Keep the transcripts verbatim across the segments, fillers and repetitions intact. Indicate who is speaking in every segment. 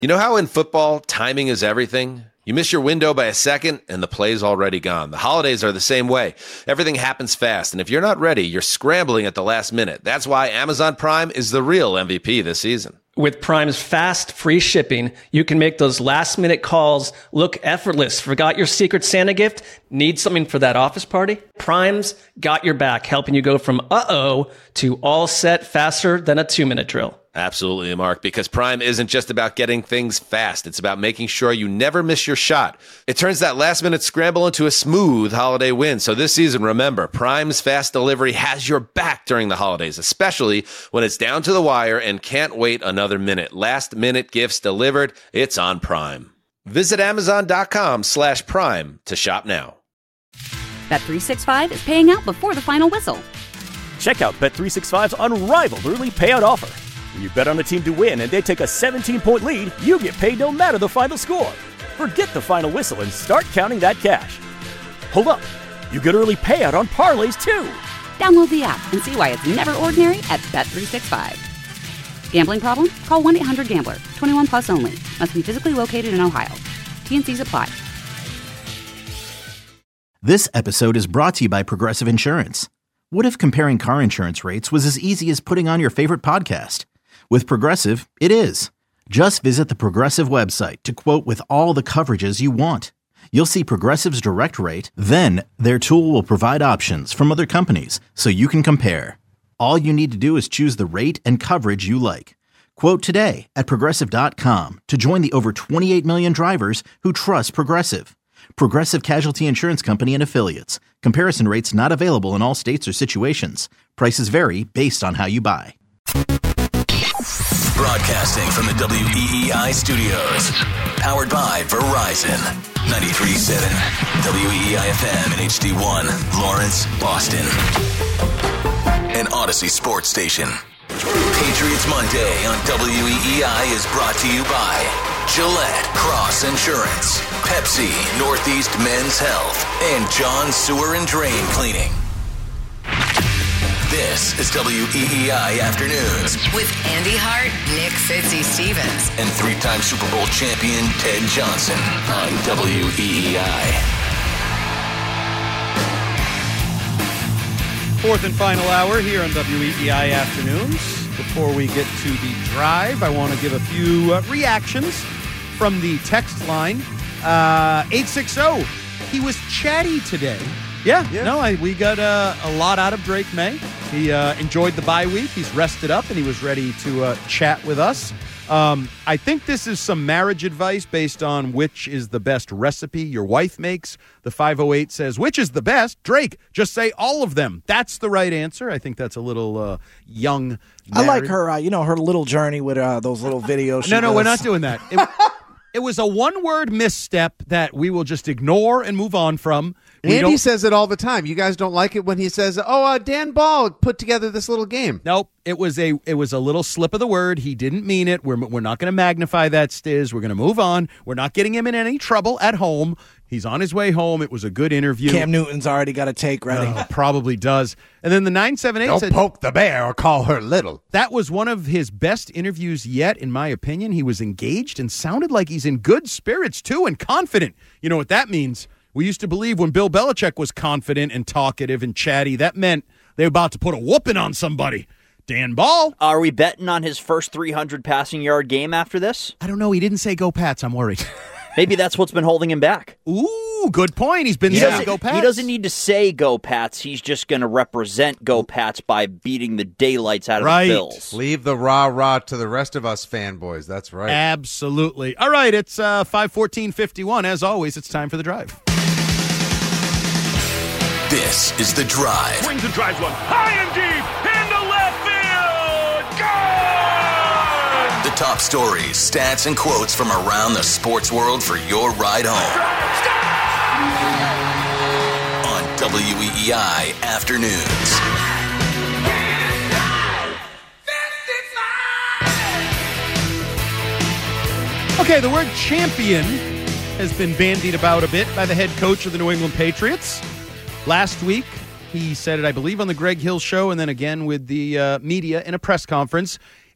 Speaker 1: You know how in football, timing is everything? You miss your window by a second, and the play's already gone. The holidays are the same way. Everything happens fast, and if you're not ready, you're scrambling at the last minute. That's why Amazon Prime is the real M V P this season.
Speaker 2: With Prime's fast, free shipping, you can make those last-minute calls look effortless. Forgot your Secret Santa gift? Need something for that office party? Prime's got your back, helping you go from uh-oh to all set faster than a two-minute drill.
Speaker 1: Absolutely, Mark, because Prime isn't just about getting things fast. It's about making sure you never miss your shot. It turns that last-minute scramble into a smooth holiday win. So this season, remember, Prime's fast delivery has your back during the holidays, especially when it's down to the wire and can't wait another minute. Last-minute gifts delivered. It's on Prime. Visit Amazon.com slash Prime to shop now.
Speaker 3: Bet three sixty-five is paying out before the final whistle.
Speaker 4: Check out Bet three sixty-five's unrivaled early payout offer. When you bet on a team to win and they take a seventeen-point lead, you get paid no matter the final score. Forget the final whistle and start counting that cash. Hold up. You get early payout on parlays, too.
Speaker 3: Download the app and see why it's never ordinary at Bet three sixty-five. Gambling problem? Call one eight hundred gambler. twenty-one plus only. Must be physically located in Ohio. T and C's apply.
Speaker 5: This episode is brought to you by Progressive Insurance. What if comparing car insurance rates was as easy as putting on your favorite podcast? With Progressive, it is. Just visit the Progressive website to quote with all the coverages you want. You'll see Progressive's direct rate, then their tool will provide options from other companies so you can compare. All you need to do is choose the rate and coverage you like. Quote today at Progressive dot com to join the over twenty-eight million drivers who trust Progressive. Progressive Casualty Insurance Company and Affiliates. Comparison rates not available in all states or situations. Prices vary based on how you buy.
Speaker 6: Broadcasting from the W E E I studios. Powered by Verizon. ninety-three point seven W E E I F M and H D one. Lawrence, Boston. An Odyssey Sports Station. Patriots Monday on W E E I is brought to you by Gillette Cross Insurance, Pepsi, Northeast Men's Health, and John Sewer and Drain Cleaning. This is W E E I Afternoons
Speaker 7: with Andy Hart, Nick Fitzy Stevens,
Speaker 6: and three-time Super Bowl champion Ted Johnson on W E E I.
Speaker 8: Fourth and final hour here on W E E I Afternoons. Before we get to the drive, I want to give a few uh, reactions from the text line. Uh, eight six zero, he was chatty today. Yeah, yeah. no, I, we got uh, a lot out of Drake May. He uh, enjoyed the bye week. He's rested up, and he was ready to uh, chat with us. Um, I think this is some marriage advice based on which is the best recipe your wife makes. The five oh eight says, which is the best? Drake, just say all of them. That's the right answer. I think that's a little uh, young.
Speaker 9: I like her, uh, you know, her little journey with uh, those little videos.
Speaker 8: No, no, does. We're not doing that. It, it was a one-word misstep that we will just ignore and move on from. We
Speaker 10: Andy says it all the time. You guys don't like it when he says, oh, uh, Dan Ball put together this little game.
Speaker 8: Nope. It was a it was a little slip of the word. He didn't mean it. We're, we're not going to magnify that, Stiz. We're going to move on. We're not getting him in any trouble at home. He's on his way home. It was a good interview.
Speaker 9: Cam Newton's already got a take ready.
Speaker 8: Uh, probably does. And then the nine seven eight
Speaker 10: don't
Speaker 8: said,
Speaker 10: poke the bear or call her little.
Speaker 8: That was one of his best interviews yet, in my opinion. He was engaged and sounded like he's in good spirits, too, and confident. You know what that means? We used to believe when Bill Belichick was confident and talkative and chatty, that meant they were about to put a whooping on somebody. Dan Ball.
Speaker 11: Are we betting on his first three hundred passing yard game after this?
Speaker 8: I don't know. He didn't say go Pats. I'm worried.
Speaker 11: Maybe that's what's been holding him back.
Speaker 8: Ooh, good point. He's been
Speaker 11: he
Speaker 8: saying go Pats.
Speaker 11: He doesn't need to say go Pats. He's just going to represent go Pats by beating the daylights out of
Speaker 8: right.
Speaker 11: the Bills.
Speaker 10: Leave the rah-rah to the rest of us fanboys. That's right.
Speaker 8: Absolutely. All right, it's uh, five fourteen fifty-one. As always, it's time for the drive.
Speaker 6: This is The Drive.
Speaker 12: Swings and drives one high and deep into left field. Gone!
Speaker 6: The top stories, stats, and quotes from around the sports world for your ride home. On W E E I Afternoons.
Speaker 8: Okay, the word champion has been bandied about a bit by the head coach of the New England Patriots. Last week, he said it, I believe, on the Greg Hill Show, and then again with the uh, media in a press conference.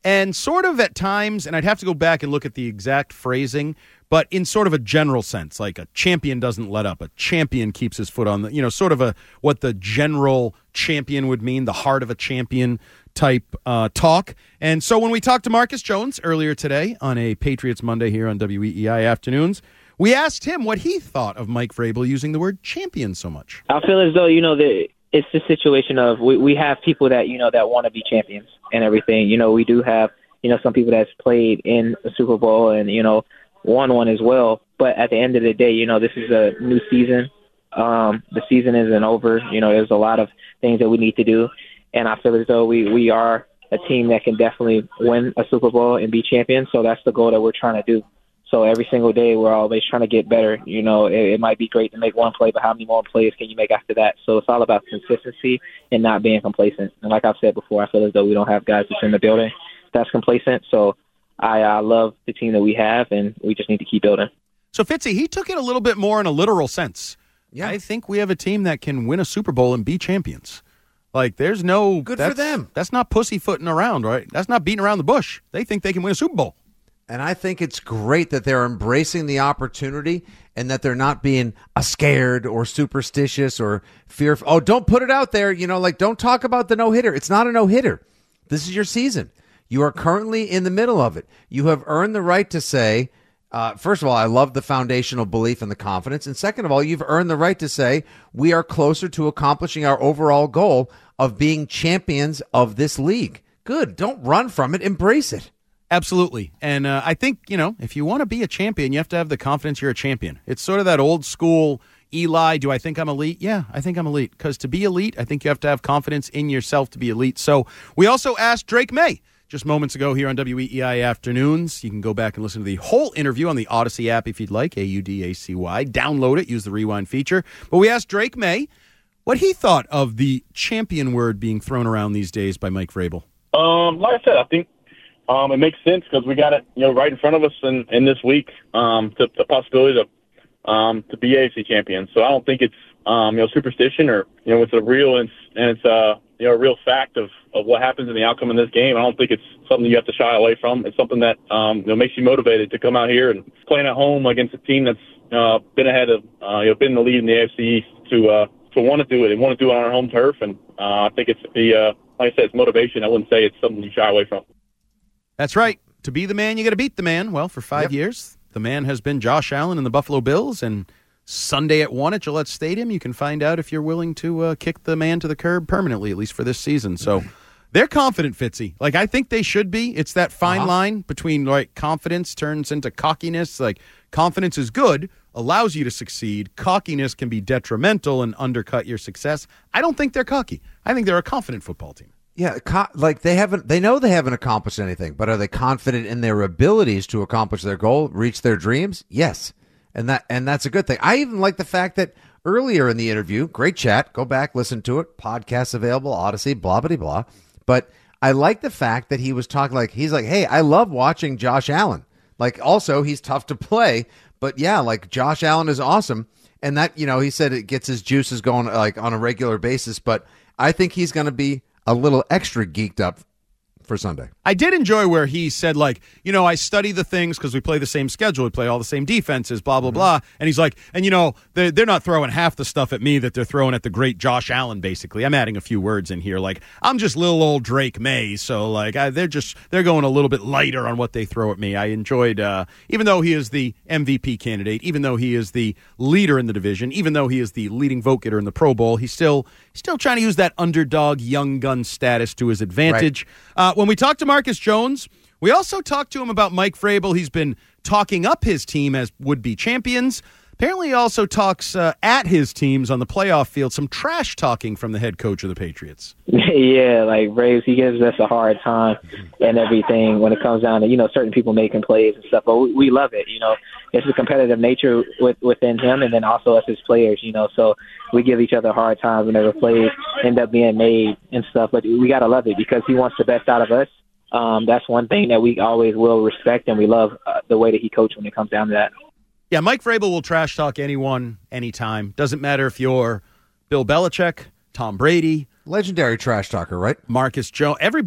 Speaker 8: And sort of at times, and I'd have to go back and look at the exact phrasing, but in sort of a general sense, like a champion doesn't let up. A champion keeps his foot on the, you know, sort of a what the general champion would mean, the heart of a champion type uh, talk. And so when we talked to Marcus Jones earlier today on a Patriots Monday here on W E E I Afternoons, we asked him what he thought of Mike Vrabel using the word champion so much.
Speaker 13: I feel as though, you know, the, it's the situation of we, we have people that, you know, that want to be champions and everything. You know, we do have, you know, some people that's played in the Super Bowl and, you know, won one as well. But at the end of the day, you know, this is a new season. Um, the season isn't over. You know, there's a lot of things that we need to do. And I feel as though we, we are a team that can definitely win a Super Bowl and be champions. So that's the goal that we're trying to do. So every single day, we're always trying to get better. You know, it, it might be great to make one play, but how many more plays can you make after that? So it's all about consistency and not being complacent. And like I've said before, I feel as though we don't have guys that's in the building that's complacent. So I uh, love the team that we have, and we just need to keep building.
Speaker 8: So, Fitzy, he took it a little bit more in a literal sense. Yeah. I think we have a team that can win a Super Bowl and be champions. Like, there's no...
Speaker 10: Good for them.
Speaker 8: That's not pussyfooting around, right? That's not beating around the bush. They think they can win a Super Bowl.
Speaker 10: And I think it's great that they're embracing the opportunity and that they're not being uh, scared or superstitious or fearful. Oh, don't put it out there. You know, like, don't talk about the no-hitter. It's not a no-hitter. This is your season. You are currently in the middle of it. You have earned the right to say, uh, first of all, I love the foundational belief and the confidence. And second of all, you've earned the right to say we are closer to accomplishing our overall goal of being champions of this league. Good. Don't run from it. Embrace it.
Speaker 8: Absolutely. And uh, I think, you know, if you want to be a champion, you have to have the confidence you're a champion. It's sort of that old school Eli, do I think I'm elite? Yeah, I think I'm elite. Because to be elite, I think you have to have confidence in yourself to be elite. So we also asked Drake May just moments ago here on W E E I Afternoons. You can go back and listen to the whole interview on the Odyssey app if you'd like, A U D A C Y. Download it, use the rewind feature. But we asked Drake May what he thought of the champion word being thrown around these days by Mike Vrabel.
Speaker 14: Um, like I said, I think um, it makes sense because we got it, you know, right in front of us in, in this week, um, to, the possibility to um, to be A F C champions. So I don't think it's um, you know superstition or you know it's a real and it's, and it's uh you know a real fact of, of what happens in the outcome in this game. I don't think it's something you have to shy away from. It's something that um, you know makes you motivated to come out here and playing at home against a team that's uh, been ahead of uh, you know been in the lead in the A F C East to uh, to want to do it. They want to do it on our home turf, and uh, I think it's the uh, like I said, it's motivation. I wouldn't say it's something you shy away from.
Speaker 8: That's right. To be the man, you got to beat the man. Well, for five yep. years, the man has been Josh Allen and the Buffalo Bills. And Sunday at one at Gillette Stadium, you can find out if you're willing to uh, kick the man to the curb permanently, at least for this season. So they're confident, Fitzy. Like, I think they should be. It's that fine uh-huh. line between, like, confidence turns into cockiness. Like, confidence is good, allows you to succeed. Cockiness can be detrimental and undercut your success. I don't think they're cocky. I think they're a confident football team.
Speaker 10: Yeah, co- like they haven't, they know they haven't accomplished anything, but are they confident in their abilities to accomplish their goal, reach their dreams? Yes. And that, and that's a good thing. I even like the fact that earlier in the interview, great chat, go back, listen to it, podcasts available, Odyssey, blah, blah, blah. But I like the fact that he was talking like, he's like, hey, I love watching Josh Allen. Like, also, he's tough to play, but yeah, like Josh Allen is awesome. And that, you know, he said it gets his juices going like on a regular basis, but I think he's going to be a little extra geeked up for Sunday.
Speaker 8: I did enjoy where he said, like, you know, I study the things because we play the same schedule. We play all the same defenses, blah, blah, mm-hmm. blah. And he's like, and, you know, they're, they're not throwing half the stuff at me that they're throwing at the great Josh Allen, basically. I'm adding a few words in here. Like, I'm just little old Drake May. So, like, I, they're just, they're going a little bit lighter on what they throw at me. I enjoyed, uh, even though he is the M V P candidate, even though he is the leader in the division, even though he is the leading vote getter in the Pro Bowl, he's still, still trying to use that underdog young gun status to his advantage. Right. Uh, when we talked to Marcus Jones, we also talked to him about Mike Vrabel. He's been talking up his team as would-be champions. Apparently he also talks uh, at his teams on the playoff field, some trash talking from the head coach of the Patriots.
Speaker 13: Yeah, like Braves, he gives us a hard time and everything when it comes down to, you know, certain people making plays and stuff. But we, we love it, you know. It's a competitive nature with, within him and then also us as players, you know. So we give each other a hard time whenever plays end up being made and stuff. But we got to love it because he wants the best out of us. Um, that's one thing that we always will respect, and we love uh, the way that he coaches when it comes down to that.
Speaker 8: Yeah, Mike Vrabel will trash talk anyone, anytime. Doesn't matter if you're Bill Belichick, Tom Brady.
Speaker 10: Legendary trash talker, right?
Speaker 8: Marcus Jones, everybody.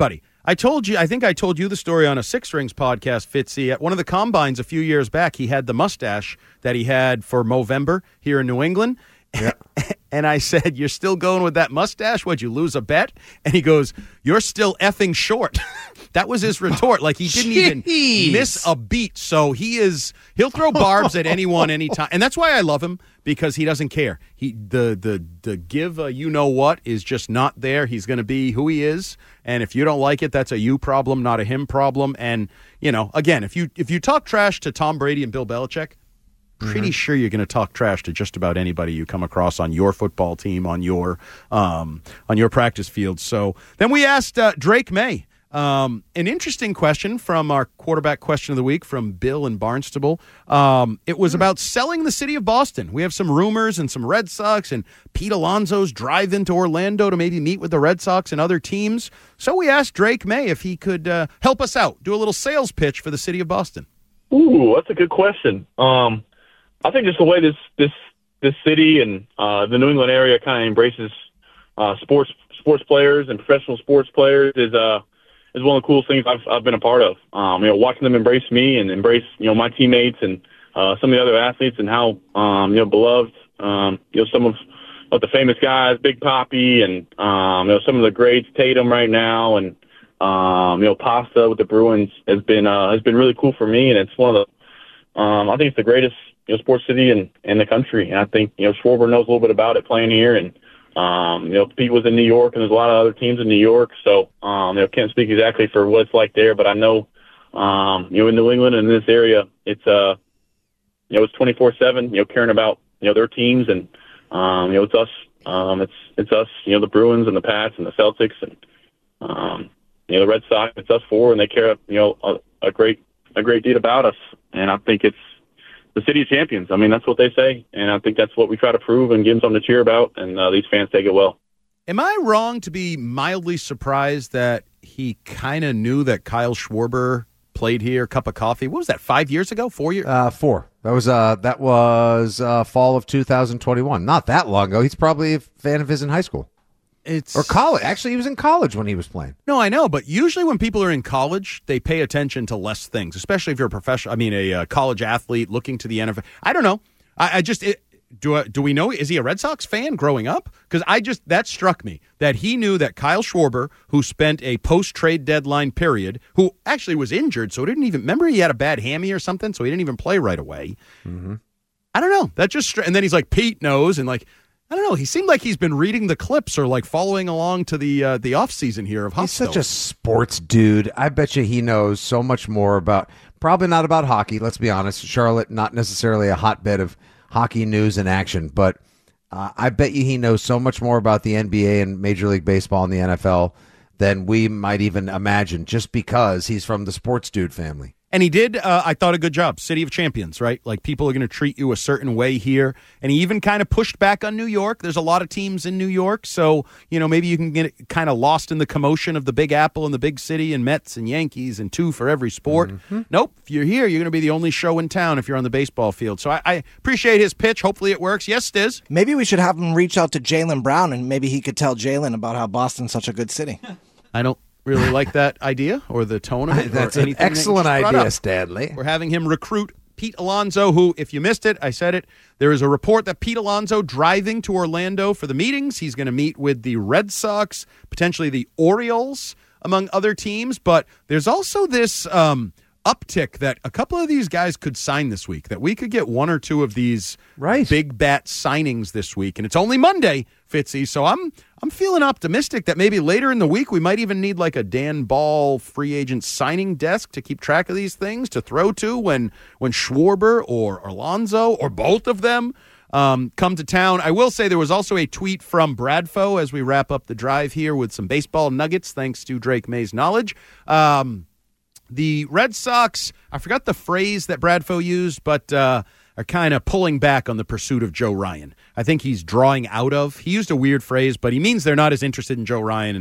Speaker 8: I told you, I think I told you the story on a Six Rings podcast, Fitzy. At one of the combines a few years back, he had the mustache that he had for Movember here in New England. Yeah. And I said, you're still going with that mustache? Would you lose a bet? And he goes, you're still effing short. That was his retort. Like, he didn't Jeez. even miss a beat. So he is, he'll throw barbs at anyone, anytime. And that's why I love him, because he doesn't care. He The the the give a you-know-what is just not there. He's going to be who he is. And if you don't like it, that's a you problem, not a him problem. And, you know, again, if you if you talk trash to Tom Brady and Bill Belichick, pretty mm-hmm. sure you're going to talk trash to just about anybody you come across on your football team, on your um, on your practice field. So then we asked uh, Drake May um, an interesting question from our quarterback question of the week from Bill in Barnstable. Um, it was about selling the city of Boston. We have some rumors and some Red Sox and Pete Alonso's drive into Orlando to maybe meet with the Red Sox and other teams. So we asked Drake May if he could uh, help us out, do a little sales pitch for the city of Boston.
Speaker 14: Ooh, that's a good question. Um I think just the way this this this city and uh, the New England area kind of embraces uh, sports sports players and professional sports players is uh is one of the coolest things I've I've been a part of. Um, you know, watching them embrace me and embrace you know my teammates and uh, some of the other athletes, and how um, you know beloved um, you know some of of the famous guys, Big Papi, and um, you know some of the greats, Tatum right now, and um, you know Pasta with the Bruins has been uh, has been really cool for me, and it's one of the um, I think it's the greatest you know, sports city in, in the country. And I think, you know, Schwarber knows a little bit about it playing here. And, um, you know, Pete was in New York, and there's a lot of other teams in New York. So, um, you know, can't speak exactly for what it's like there, but I know, um, you know, in New England and in this area, it's, uh, you know, it's twenty-four seven, you know, caring about, you know, their teams. And, um, you know, it's us, um, it's, it's us, you know, the Bruins and the Pats and the Celtics and, um, you know, the Red Sox, it's us four, and they care, you know, a, a great, a great deal about us. And I think it's the city of champions. I mean, that's what they say, and I think that's what we try to prove and give them something to cheer about, and uh, these fans take it well.
Speaker 8: Am I wrong to be mildly surprised that he kind of knew that Kyle Schwarber played here, cup of coffee? What was that, five years ago, four years?
Speaker 10: Uh, four. That was uh, that was uh, fall of two thousand twenty-one. Not that long ago. He's probably a fan of his in high school.
Speaker 8: It's
Speaker 10: or college. Actually, he was in college when he was playing.
Speaker 8: No, I know, but usually when people are in college, they pay attention to less things, especially if you're a professional. I mean, a, a college athlete looking to the N F L. I don't know. I, I just it, do. I, do we know? Is he a Red Sox fan growing up? Because I just that struck me that he knew that Kyle Schwarber, who spent a post trade deadline period, who actually was injured, so he didn't even remember he had a bad hammy or something, so he didn't even play right away.
Speaker 10: Mm-hmm.
Speaker 8: I don't know. That just and then he's like Pete knows and like. I don't know. He seemed like he's been reading the clips or like following along to the uh, the off season here of Huffstone.
Speaker 10: He's such a sports dude. I bet you he knows so much more about, probably not about hockey. Let's be honest. Charlotte, not necessarily a hotbed of hockey news and action, but uh, I bet you he knows so much more about the N B A and Major League Baseball and the N F L than we might even imagine, just because he's from the sports dude family.
Speaker 8: And he did, uh, I thought, a good job. City of champions, right? Like, people are going to treat you a certain way here. And he even kind of pushed back on New York. There's a lot of teams in New York. So, you know, maybe you can get kind of lost in the commotion of the Big Apple and the big city and Mets and Yankees and two for every sport. Mm-hmm. Nope. If you're here, you're going to be the only show in town if you're on the baseball field. So I, I appreciate his pitch. Hopefully it works. Yes, Stiz?
Speaker 9: Maybe we should have him reach out to Jaylen Brown, and maybe he could tell Jaylen about how Boston's such a good city.
Speaker 8: I don't really like that idea or the tone of it.
Speaker 10: That's
Speaker 8: or
Speaker 10: an excellent
Speaker 8: that
Speaker 10: idea, Stanley.
Speaker 8: We're having him recruit Pete Alonso, who, if you missed it, I said it, there is a report that Pete Alonso driving to Orlando for the meetings. He's going to meet with the Red Sox, potentially the Orioles, among other teams. But there's also this um, uptick that a couple of these guys could sign this week, that we could get one or two of these
Speaker 10: right.
Speaker 8: big bat signings this week. And it's only Monday, Fitzy, so I'm I'm feeling optimistic that maybe later in the week we might even need like a Dan Ball free agent signing desk to keep track of these things to throw to when when Schwarber or Alonso or both of them um, come to town. I will say there was also a tweet from Bradfo as we wrap up the drive here with some baseball nuggets, thanks to Drake May's knowledge. Um, the Red Sox, I forgot the phrase that Bradfo used, but uh, are kind of pulling back on the pursuit of Joe Ryan. I think he's drawing out of. He used a weird phrase, but he means they're not as interested in Joe Ryan and in,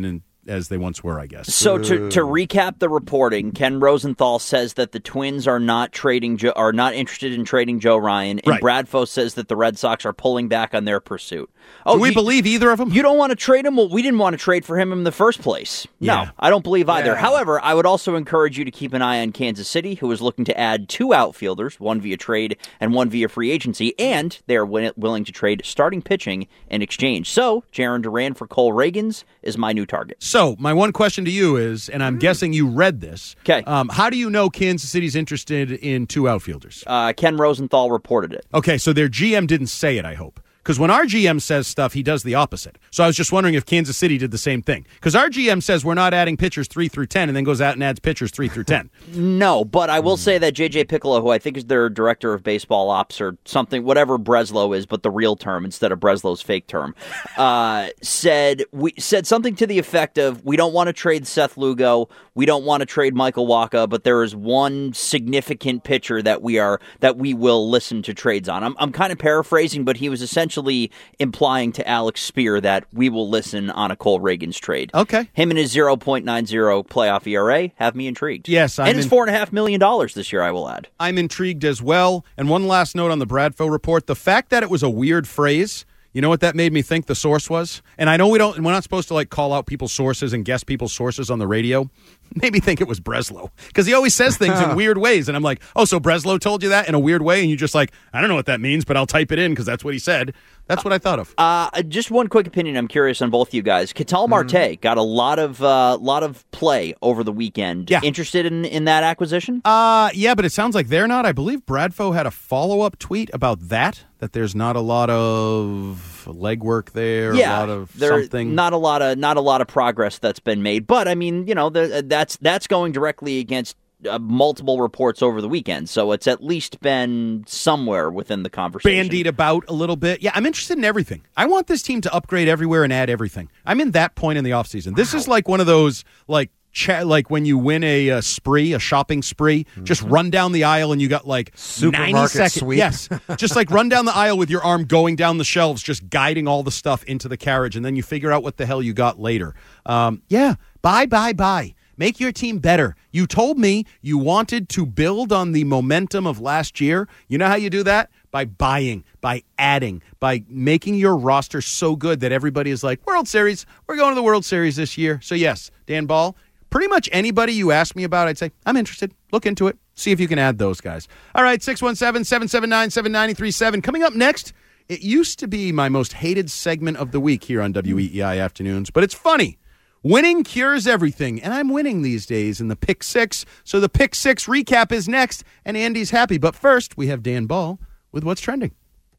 Speaker 8: as they once were, I guess.
Speaker 11: So to, to recap the reporting, Ken Rosenthal says that the Twins are not trading Joe, are not interested in trading Joe Ryan, and
Speaker 8: Right.
Speaker 11: Bradfo says that the Red Sox are pulling back on their pursuit. Oh,
Speaker 8: Do we
Speaker 11: you,
Speaker 8: believe either of them?
Speaker 11: You don't want to trade him? Well, we didn't want to trade for him in the first place. No,
Speaker 8: Yeah.
Speaker 11: I don't believe either.
Speaker 8: Yeah.
Speaker 11: However, I would also encourage you to keep an eye on Kansas City, who is looking to add two outfielders, one via trade and one via free agency, and they are wi- willing to trade starting pitching in exchange. So, Jarren Duran for Cole Reagans is my new target.
Speaker 8: So, my one question to you is, and I'm guessing you read this.
Speaker 11: Okay.
Speaker 8: Um, how do you know Kansas City's interested in two outfielders?
Speaker 11: Uh, Ken Rosenthal reported it.
Speaker 8: Okay, so their G M didn't say it, I hope. Because when our G M says stuff, he does the opposite. So I was just wondering if Kansas City did the same thing. Because our G M says we're not adding pitchers three through ten, and then goes out and adds pitchers three through ten.
Speaker 11: No, but I will say that J J Piccolo, who I think is their director of baseball ops or something, whatever Breslow is, but the real term instead of Breslow's fake term, uh, said we said something to the effect of, we don't want to trade Seth Lugo, we don't want to trade Michael Wacha, but there is one significant pitcher that we are that we will listen to trades on. I'm I'm kind of paraphrasing, but he was essentially implying to Alex Spear that we will listen on a Cole Reagans trade.
Speaker 8: Okay.
Speaker 11: Him and his zero point nine zero playoff E R A have me intrigued.
Speaker 8: Yes, I'm
Speaker 11: and his
Speaker 8: in-
Speaker 11: four and a half million dollars this year, I will add.
Speaker 8: I'm intrigued as well. And one last note on the Bradfo report. The fact that it was a weird phrase, you know what that made me think the source was? And I know we don't, we're not supposed to like call out people's sources and guess people's sources on the radio. Made me think it was Breslow. Because he always says things in weird ways. And I'm like, oh, so Breslow told you that in a weird way? And you're just like, I don't know what that means, but I'll type it in because that's what he said. That's what I thought of.
Speaker 11: Uh, just one quick opinion. I'm curious on both you guys. Ketel Marte
Speaker 8: Mm-hmm.
Speaker 11: got a lot of uh, lot of play over the weekend.
Speaker 8: Yeah.
Speaker 11: Interested in, in that acquisition?
Speaker 8: Uh, yeah, but it sounds like they're not. I believe Bradfo had a follow-up tweet about that, that there's not a lot of legwork there,
Speaker 11: yeah,
Speaker 8: a lot of
Speaker 11: there,
Speaker 8: something.
Speaker 11: Not a lot of not a lot of progress that's been made. But I mean, you know, the, that's that's going directly against Uh, multiple reports over the weekend, so it's at least been somewhere within the conversation.
Speaker 8: Bandied about a little bit. Yeah, I'm interested in everything. I want this team to upgrade everywhere and add everything. I'm in that point in the offseason. This is like one of those, like, cha- like when you win a, a spree, a shopping spree, mm-hmm. just run down the aisle and you got like
Speaker 10: Supermarket
Speaker 8: ninety seconds.
Speaker 10: sweep.
Speaker 8: Yes, just like run down the aisle with your arm going down the shelves, just guiding all the stuff into the carriage, and then you figure out what the hell you got later. Um, yeah, buy, buy, buy. Make your team better. You told me you wanted to build on the momentum of last year. You know how you do that? By buying, by adding, by making your roster so good that everybody is like, World Series, we're going to the World Series this year. So yes, Dan Ball, pretty much anybody you ask me about, I'd say, I'm interested. Look into it. See if you can add those guys. All right, six one seven, seven seven nine, seven nine three seven. Coming up next, it used to be my most hated segment of the week here on W E E I Afternoons, but it's funny. Winning cures everything, and I'm winning these days in the Pick Six. So the Pick Six recap is next, and Andy's happy. But first, we have Dan Ball with What's Trending.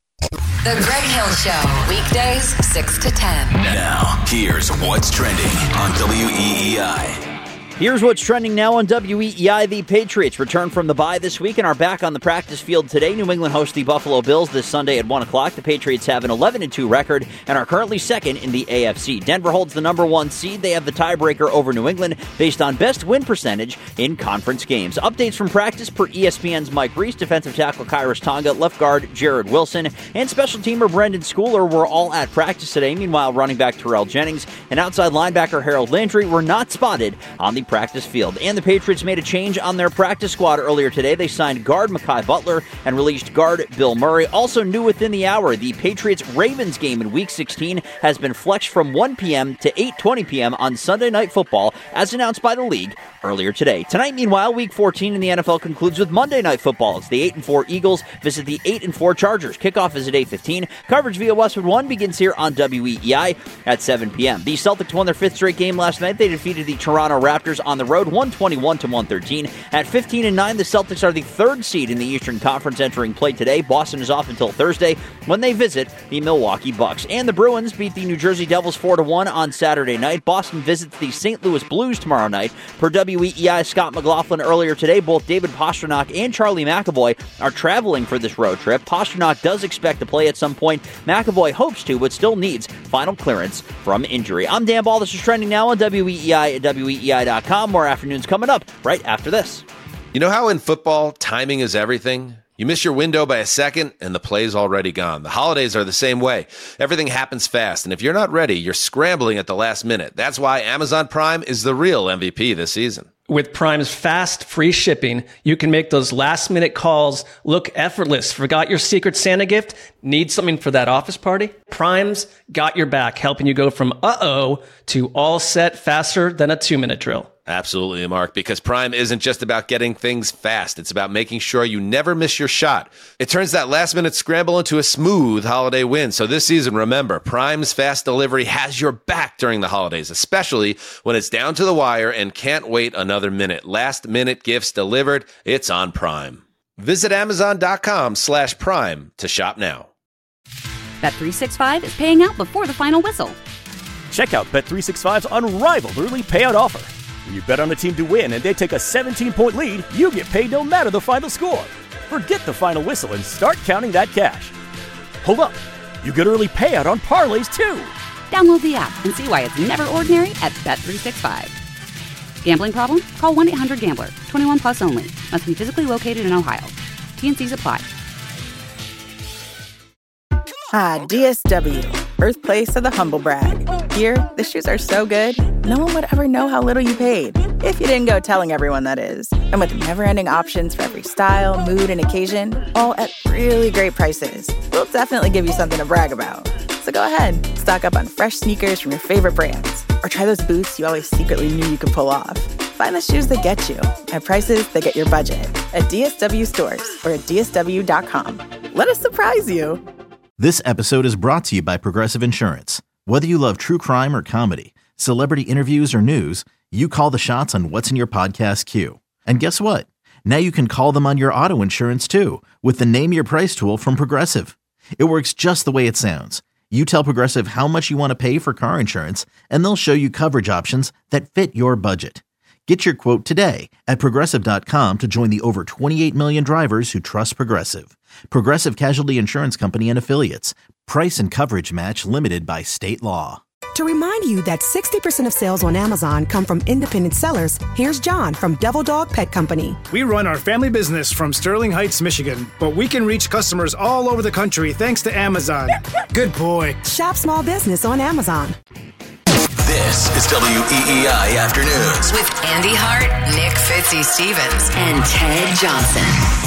Speaker 7: The Greg Hill Show, weekdays six to ten.
Speaker 6: Now, here's What's Trending on W E E I.
Speaker 11: Here's what's trending now on W E E I. The Patriots return from the bye this week and are back on the practice field today. New England hosts the Buffalo Bills this Sunday at one o'clock. The Patriots have an eleven and two record and are currently second in the A F C. Denver holds the number one seed. They have the tiebreaker over New England based on best win percentage in conference games. Updates from practice per E S P N's Mike Reese, defensive tackle Kairos Tonga, left guard Jared Wilson, and special teamer Brendan Schooler were all at practice today. Meanwhile, running back Terrell Jennings and outside linebacker Harold Landry were not spotted on the practice field. And the Patriots made a change on their practice squad earlier today. They signed guard Mekhi Butler and released guard Bill Murray. Also new within the hour, the Patriots-Ravens game in Week sixteen has been flexed from one p.m. to eight twenty p.m. on Sunday Night Football, as announced by the league earlier today. Tonight, meanwhile, Week fourteen in the N F L concludes with Monday Night Football. It's the eight and four Eagles visit the eight and four Chargers. Kickoff is at eight fifteen. Coverage via Westwood One begins here on W E E I at seven p.m. The Celtics won their fifth straight game last night. They defeated the Toronto Raptors on the road one twenty-one to one thirteen. At fifteen and nine, the Celtics are the third seed in the Eastern Conference entering play today. Boston is off until Thursday when they visit the Milwaukee Bucks. And the Bruins beat the New Jersey Devils four to one on Saturday night. Boston visits the Saint Louis Blues tomorrow night. Per W E E I Scott McLaughlin earlier today, both David Pastrnak and Charlie McAvoy are traveling for this road trip. Pastrnak does expect to play at some point. McAvoy hopes to, but still needs final clearance from injury. I'm Dan Ball. This is trending now on W E E I at W E E I dot com. More afternoons coming up right after this.
Speaker 1: You know how in football, timing is everything? You miss your window by a second, and the play's already gone. The holidays are the same way. Everything happens fast, and if you're not ready, you're scrambling at the last minute. That's why Amazon Prime is the real M V P this season.
Speaker 2: With Prime's fast, free shipping, you can make those last-minute calls look effortless. Forgot your Secret Santa gift? Need something for that office party? Prime's got your back, helping you go from uh-oh to all set faster than a two-minute drill.
Speaker 1: Absolutely, Mark, because Prime isn't just about getting things fast. It's about making sure you never miss your shot. It turns that last-minute scramble into a smooth holiday win. So this season, remember, Prime's fast delivery has your back during the holidays, especially when it's down to the wire and can't wait another minute. Last-minute gifts delivered, it's on Prime. Visit Amazon.com slash Prime to shop now.
Speaker 3: Bet three sixty-five is paying out before the final whistle.
Speaker 4: Check out Bet three sixty-five's unrivaled early payout offer. When you bet on a team to win and they take a seventeen-point lead, you get paid no matter the final score. Forget the final whistle and start counting that cash. Hold up. You get early payout on parlays, too.
Speaker 3: Download the app and see why it's never ordinary at Bet three sixty-five. Gambling problem? Call one eight hundred gambler. twenty-one plus only. Must be physically located in Ohio. T N Cs apply.
Speaker 15: Ah, D S W, birthplace of the humble brag. Here, the shoes are so good, no one would ever know how little you paid. If you didn't go telling everyone, that is. And with never-ending options for every style, mood, and occasion, all at really great prices, we'll definitely give you something to brag about. So go ahead, stock up on fresh sneakers from your favorite brands, or try those boots you always secretly knew you could pull off. Find the shoes that get you at prices that get your budget at D S W stores or at D S W dot com. Let us surprise you.
Speaker 5: This episode is brought to you by Progressive Insurance. Whether you love true crime or comedy, celebrity interviews or news, you call the shots on what's in your podcast queue. And guess what? Now you can call them on your auto insurance too with the Name Your Price tool from Progressive. It works just the way it sounds. You tell Progressive how much you want to pay for car insurance, and they'll show you coverage options that fit your budget. Get your quote today at Progressive dot com to join the over twenty-eight million drivers who trust Progressive. Progressive Casualty Insurance Company and Affiliates. Price and coverage match limited by state law.
Speaker 16: To remind you that sixty percent of sales on Amazon come from independent sellers, here's John from Devil Dog Pet Company.
Speaker 17: We run our family business from Sterling Heights, Michigan, but we can reach customers all over the country thanks to Amazon. Good boy.
Speaker 16: Shop small business on Amazon.
Speaker 6: This is W E E I Afternoons
Speaker 7: with Andy Hart, Nick Fitzy Stevens, and Ted Johnson.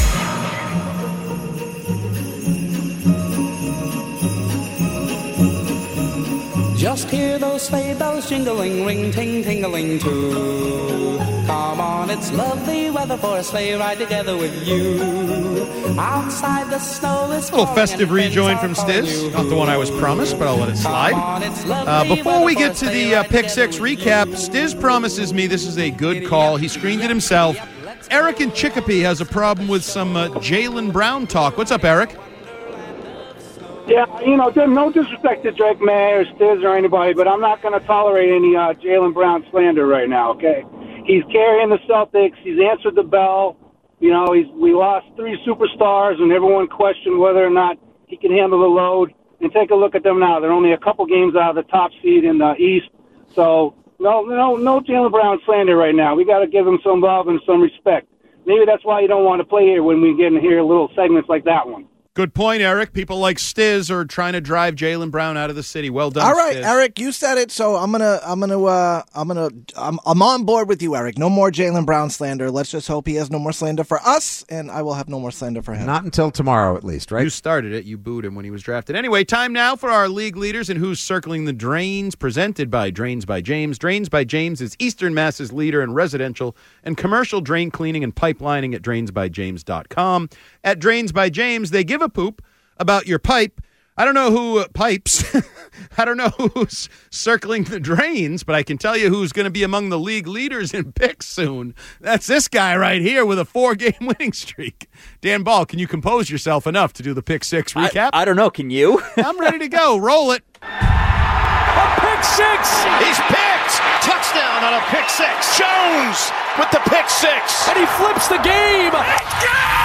Speaker 18: Just hear those sleigh bells jingling, ring, ting, tingling too. Come on, it's lovely weather for a sleigh ride together with you. Outside the snow is
Speaker 8: a little festive rejoin from Stiz. Not the one I was promised, but I'll let it slide. Uh, before we get to the uh, Pick Six recap, Stiz promises me this is a good call. He screened it himself. Eric in Chicopee has a problem with some uh, Jaylen Brown talk. What's up, Eric?
Speaker 19: Yeah, you know, no disrespect to Drake May or Stiz or anybody, but I'm not going to tolerate any uh, Jaylen Brown slander right now, okay? He's carrying the Celtics. He's answered the bell. You know, he's we lost three superstars, and everyone questioned whether or not he can handle the load. And take a look at them now. They're only a couple games out of the top seed in the East. So, no, no, no Jaylen Brown slander right now. We got to give him some love and some respect. Maybe that's why you don't want to play here when we get in here little segments like that one.
Speaker 8: Good point, Eric. People like Stiz are trying to drive Jaylen Brown out of the city. Well done,
Speaker 9: All right,
Speaker 8: Stiz.
Speaker 9: Eric, you said it, so I'm gonna, I'm gonna, uh, I'm gonna, I'm, I'm on board with you, Eric. No more Jaylen Brown slander. Let's just hope he has no more slander for us, and I will have no more slander for him.
Speaker 10: Not until tomorrow, at least, right?
Speaker 8: You started it. You booed him when he was drafted. Anyway, time now for our league leaders and who's circling the drains. Presented by Drains by James. Drains by James is Eastern Mass's leader in residential and commercial drain cleaning and pipelining at drains by james dot com. At Drains by James, they give a poop about your pipe. I don't know who uh, pipes. I don't know who's circling the drains, but I can tell you who's going to be among the league leaders in picks soon. That's this guy right here with a four-game winning streak. Dan Ball, can you compose yourself enough to do the pick six recap?
Speaker 11: I, I don't know. Can you?
Speaker 8: I'm ready to go. Roll it.
Speaker 12: A pick six.
Speaker 20: He's picked. Touchdown on a pick six. Jones with the pick six.
Speaker 12: And he flips the game. Let's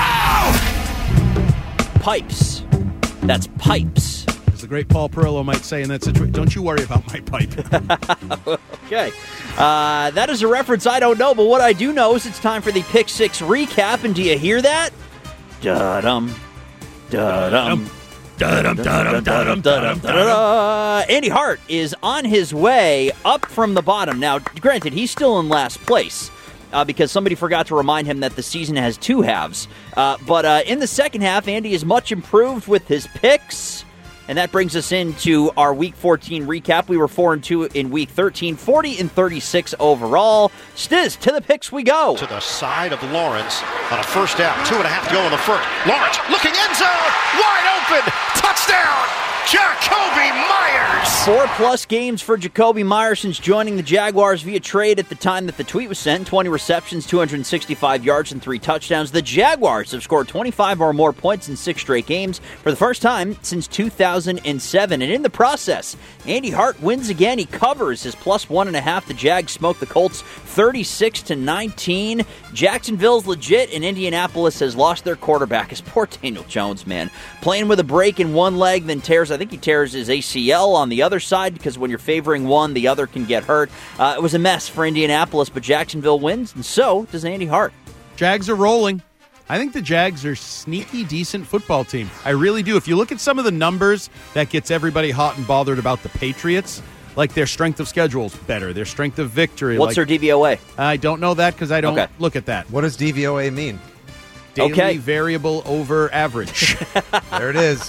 Speaker 20: go!
Speaker 11: Pipes. That's pipes.
Speaker 8: As the great Paul Perillo might say in that situation, don't you worry about my pipe.
Speaker 11: Okay. Uh, that is a reference I don't know, but what I do know is it's time for the Pick Six recap, and do you hear that? Da-dum. Da-dum. Da-dum, da-dum, da-dum, da-dum, da-dum. Andy Hart is on his way up from the bottom. Now, granted, he's still in last place uh, because somebody forgot to remind him that the season has two halves. Uh, but uh, in the second half, Andy is much improved with his picks. And that brings us into our Week fourteen recap. We were four and two in Week thirteen, forty and thirty-six overall. Stiz, to the picks we go.
Speaker 20: To the side of Lawrence on a first down. Two and a half to go in the first. Lawrence looking end zone. Wide open. Touchdown. Jakobi Meyers.
Speaker 11: Four-plus games for Jakobi Meyers since joining the Jaguars via trade at the time that the tweet was sent. twenty receptions, two hundred sixty-five yards, and three touchdowns. The Jaguars have scored twenty-five or more points in six straight games for the first time since two thousand seven. And in the process, Andy Hart wins again. He covers his plus one and a half. The Jags smoke the Colts thirty-six to nineteen. Jacksonville's legit, and Indianapolis has lost their quarterback. As poor Daniel Jones, man. Playing with a break in one leg, then tears, I think he tears his A C L on the other side, because when you're favoring one, the other can get hurt. Uh, it was a mess for Indianapolis, but Jacksonville wins, and so does Andy Hart.
Speaker 8: Jags are rolling. I think the Jags are sneaky decent football team. I really do. If you look at some of the numbers that gets everybody hot and bothered about the Patriots, like their strength of schedule is better, their strength of victory.
Speaker 11: What's
Speaker 8: like,
Speaker 11: their D V O A?
Speaker 8: I don't know that because I don't
Speaker 11: okay.
Speaker 8: look at that.
Speaker 10: What does D V O A mean?
Speaker 8: Daily
Speaker 11: okay.
Speaker 8: variable over average.
Speaker 10: There it is.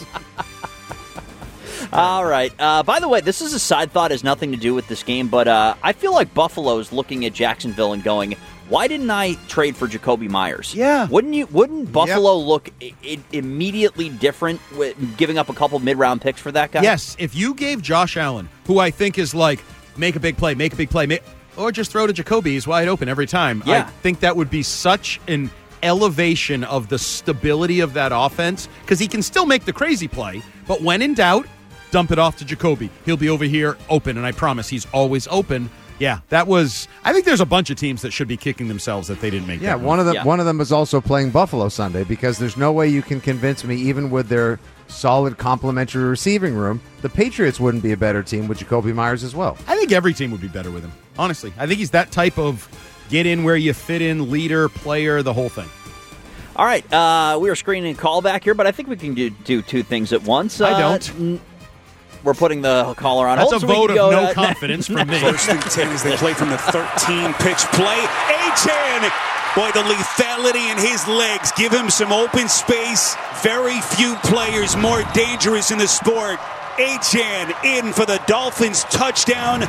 Speaker 11: All right. Uh, by the way, this is a side thought, has nothing to do with this game, but uh, I feel like Buffalo's looking at Jacksonville and going, why didn't I trade for Jakobi Meyers?
Speaker 8: Yeah.
Speaker 11: Wouldn't you? Wouldn't Buffalo yep. look I- I- immediately different with giving up a couple mid-round picks for that guy?
Speaker 8: Yes. If you gave Josh Allen, who I think is like, make a big play, make a big play, make, or just throw to Jakobi, he's wide open every time.
Speaker 11: Yeah.
Speaker 8: I think that would be such an elevation of the stability of that offense, because he can still make the crazy play, but when in doubt, dump it off to Jakobi. He'll be over here open, and I promise he's always open. Yeah, that was. I think there's a bunch of teams that should be kicking themselves that they didn't make.
Speaker 10: Yeah,
Speaker 8: that
Speaker 10: one of them.
Speaker 11: Yeah.
Speaker 10: One of them is also playing Buffalo Sunday, because there's no way you can convince me, even with their solid complementary receiving room, the Patriots wouldn't be a better team with Jakobi Meyers as well.
Speaker 8: I think every team would be better with him. Honestly, I think he's that type of get in where you fit in, leader, player, the whole thing.
Speaker 11: All right, uh, we are screening a call back here, but I think we can do, do two things at once.
Speaker 8: I
Speaker 11: uh,
Speaker 8: don't.
Speaker 11: N- We're putting the caller on
Speaker 8: That's
Speaker 11: hold.
Speaker 8: a
Speaker 11: so
Speaker 8: vote
Speaker 11: we
Speaker 8: of
Speaker 11: can go
Speaker 8: no
Speaker 11: to,
Speaker 8: confidence from me.
Speaker 21: First and ten as they play from the thirteen pitch play. Achane, boy, the lethality in his legs give him some open space. Very few players more dangerous in the sport. Achane in for the Dolphins touchdown,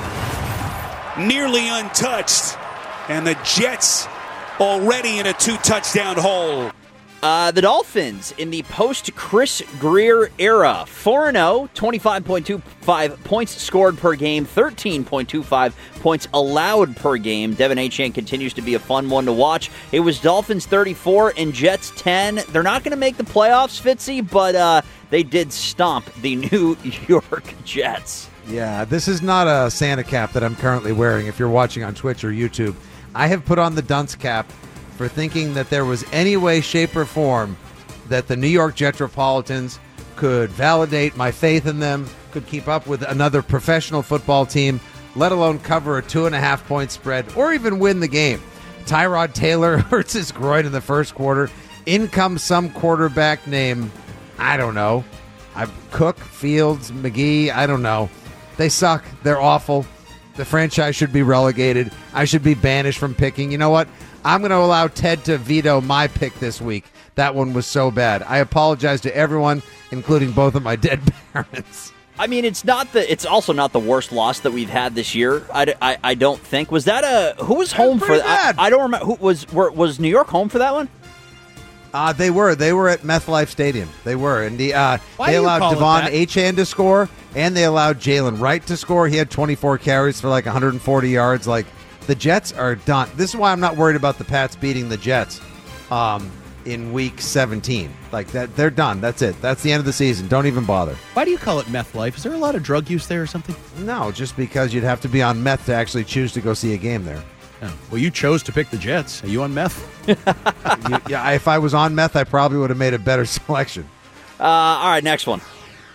Speaker 21: nearly untouched, and the Jets already in a two-touchdown hole.
Speaker 11: Uh, the Dolphins in the post-Chris Greer era, four and oh, twenty-five point two five points scored per game, thirteen point two five points allowed per game. Devin Achane continues to be a fun one to watch. It was Dolphins thirty-four and Jets ten. They're not going to make the playoffs, Fitzy, but uh, they did stomp the New York Jets.
Speaker 10: Yeah, this is not a Santa cap that I'm currently wearing if you're watching on Twitch or YouTube. I have put on the dunce cap for thinking that there was any way, shape, or form that the New York Jetropolitans could validate my faith in them, could keep up with another professional football team, let alone cover a two and a half point spread, or even win the game. Tyrod Taylor hurts his groin in the first quarter. In comes some quarterback named, I don't know, I, Cook, Fields, McGee, I don't know. They suck. They're awful. The franchise should be relegated. I should be banished from picking. You know what? I'm going to allow Ted to veto my pick this week. That one was so bad. I apologize to everyone, including both of my dead parents.
Speaker 11: I mean, it's not the. It's also not the worst loss that we've had this year. I, I, I don't think. Was that a who was home for that? I, I don't remember. Who was were, was New York home for that one?
Speaker 10: Uh, they were. They were at MetLife Stadium. They were. And the, uh,
Speaker 8: Why
Speaker 10: they
Speaker 8: do you
Speaker 10: allowed
Speaker 8: call it
Speaker 10: Devon
Speaker 8: that?
Speaker 10: Achane to score, and they allowed Jalen Wright to score. He had twenty-four carries for like one hundred forty yards. Like, the Jets are done. This is why I'm not worried about the Pats beating the Jets um, in week seventeen. Like, that, they're done. That's it. That's the end of the season. Don't even bother.
Speaker 8: Why do you call it meth life? Is there a lot of drug use there or something?
Speaker 10: No, just because you'd have to be on meth to actually choose to go see a game there.
Speaker 8: Oh. Well, you chose to pick the Jets. Are you on meth?
Speaker 10: you, yeah, if I was on meth, I probably would have made a better selection.
Speaker 11: Uh, all right, next one.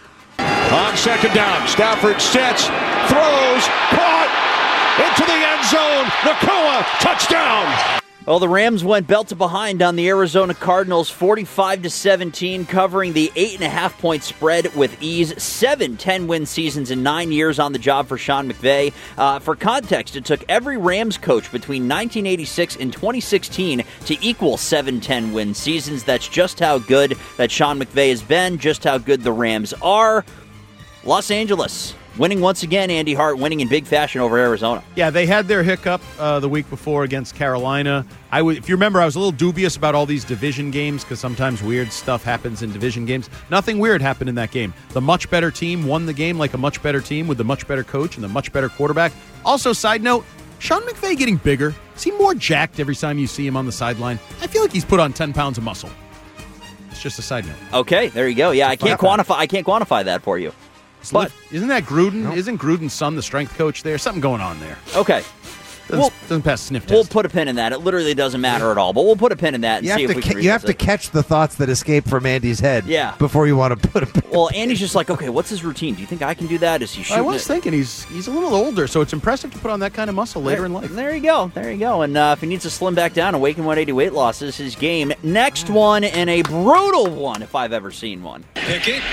Speaker 20: On second down, Stafford sets, throws, caught, into the end zone, Nacua, touchdown!
Speaker 11: Well, the Rams went belt to behind on the Arizona Cardinals, forty-five to seventeen, covering the eight and a half point spread with ease. Seven ten-win seasons in nine years on the job for Sean McVay. Uh, for context, it took every Rams coach between nineteen eighty-six and twenty sixteen to equal seven ten-win seasons. That's just how good that Sean McVay has been, just how good the Rams are. Los Angeles winning once again. Andy Hart winning in big fashion over Arizona.
Speaker 8: Yeah, they had their hiccup uh, the week before against Carolina. I w- if you remember, I was a little dubious about all these division games because sometimes weird stuff happens in division games. Nothing weird happened in that game. The much better team won the game like a much better team with the much better coach and the much better quarterback. Also, side note, Sean McVay getting bigger. Is he more jacked every time you see him on the sideline? I feel like he's put on ten pounds of muscle. It's just a side note.
Speaker 11: Okay, there you go. Yeah, I can't quantify. I can't quantify that for you.
Speaker 8: But isn't that Gruden? No. Isn't Gruden's son the strength coach there? Something going on there.
Speaker 11: Okay.
Speaker 8: Doesn't,
Speaker 11: we'll,
Speaker 8: doesn't pass sniff test.
Speaker 11: We'll put a pin in that. It literally doesn't matter at all, but we'll put a pin in that and
Speaker 10: you
Speaker 11: see
Speaker 10: have
Speaker 11: if
Speaker 10: to
Speaker 11: we
Speaker 10: ca-
Speaker 11: can
Speaker 10: You have
Speaker 11: it.
Speaker 10: to catch the thoughts that escape from Andy's head
Speaker 11: yeah.
Speaker 10: before you want to put a pin.
Speaker 11: Well, Andy's just like, okay, what's his routine? Do you think I can do that? Is he shooting
Speaker 8: I was
Speaker 11: it?
Speaker 8: thinking he's he's a little older, so it's impressive to put on that kind of muscle later
Speaker 11: there,
Speaker 8: in life.
Speaker 11: There you go. There you go. And uh, if he needs to slim back down, Awaken one eighty weight loss is his game. Next one, and a brutal one if I've ever seen one.
Speaker 13: Pickett.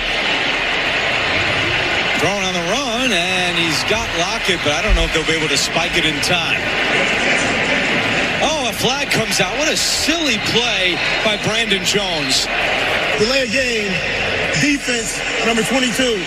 Speaker 13: Throwing on the run, and he's got Lockett, but I don't know if they'll be able to spike it in time. Oh, a flag comes out. What a silly play by Brandon Jones.
Speaker 22: Delay of game, defense, number twenty-two.